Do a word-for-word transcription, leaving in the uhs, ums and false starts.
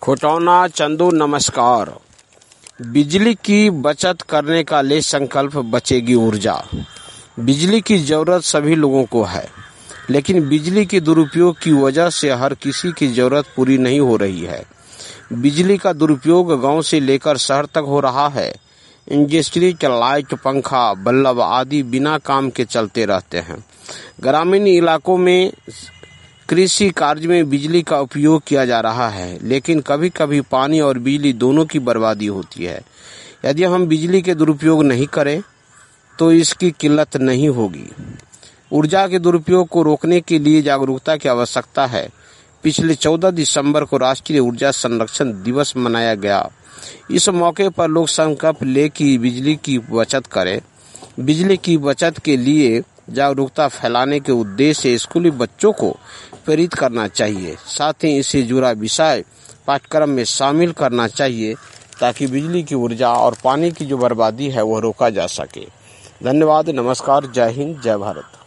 खोटौना चंदू नमस्कार। बिजली की बचत करने का ले संकल्प, बचेगी ऊर्जा। बिजली की जरूरत सभी लोगों को है, लेकिन बिजली के दुरुपयोग की वजह से हर किसी की जरूरत पूरी नहीं हो रही है। बिजली का दुरुपयोग गांव से लेकर शहर तक हो रहा है। इंडस्ट्री के लाइट, पंखा, बल्ब आदि बिना काम के चलते रहते हैं। ग्रामीण इलाकों में कृषि कार्य में बिजली का उपयोग किया जा रहा है, लेकिन कभी कभी पानी और बिजली दोनों की बर्बादी होती है। यदि हम बिजली के दुरुपयोग नहीं करें तो इसकी किल्लत नहीं होगी। ऊर्जा के दुरुपयोग को रोकने के लिए जागरूकता की आवश्यकता है। पिछले चौदह दिसंबर को राष्ट्रीय ऊर्जा संरक्षण दिवस मनाया गया। इस मौके पर लोग संकल्प ले कि बिजली की बचत करें। बिजली की बचत के लिए जागरूकता फैलाने के उद्देश्य से स्कूली बच्चों को प्रेरित करना चाहिए। साथ ही इससे जुड़ा विषय पाठ्यक्रम में शामिल करना चाहिए, ताकि बिजली की ऊर्जा और पानी की जो बर्बादी है वह रोका जा सके। धन्यवाद। नमस्कार। जय हिंद, जय भारत।